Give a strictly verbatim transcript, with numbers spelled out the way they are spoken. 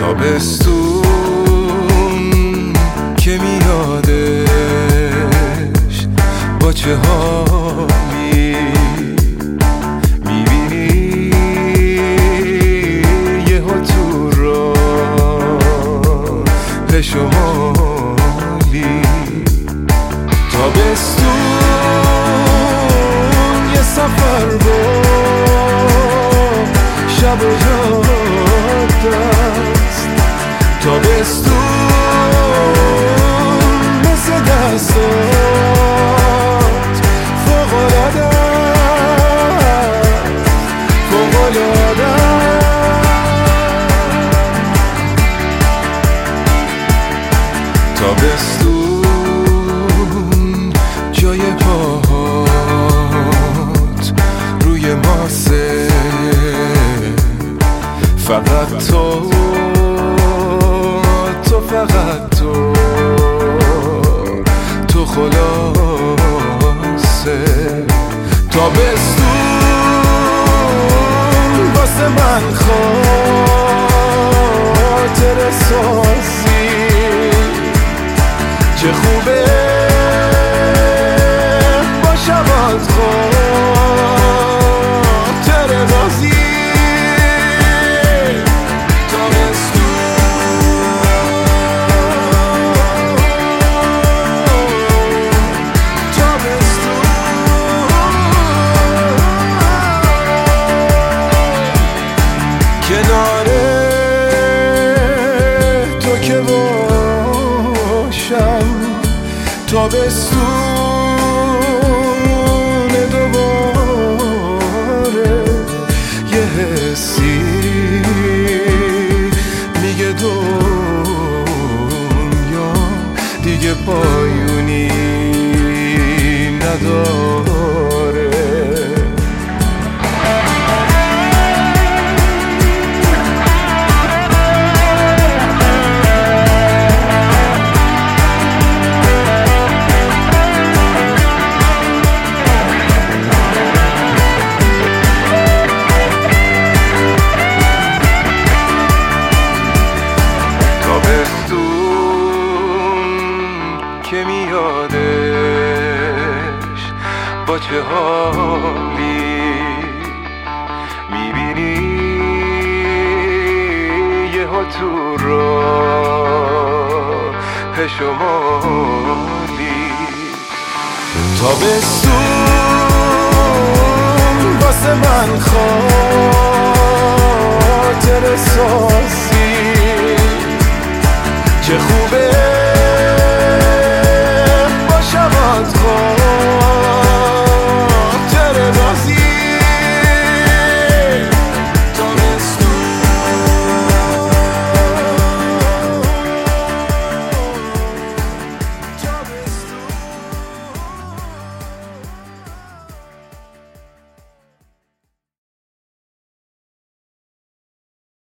تابستون که میادش با چه حالی میبینی یه ها تو راه شمالی. تابستون یه سفر با شب و جاده است. تابستون مثل دستات فوق‌العاده است، فوق‌العاده است. تابستون جای پاهات روی ماسه، فقط تو تو فقط تو تو خلاصه. تابستون واسه من خاطر سازی، چه خوبه با شبات خاطر بازی. کنار تو که باشم تابستون دوباره، یه حسی میگه دنیا دیگه پایونی نداره. که میادش با چه حالی میبینی یه ها تو راه شمالی. تابستون واسه من خاطر سازی، چه خوبه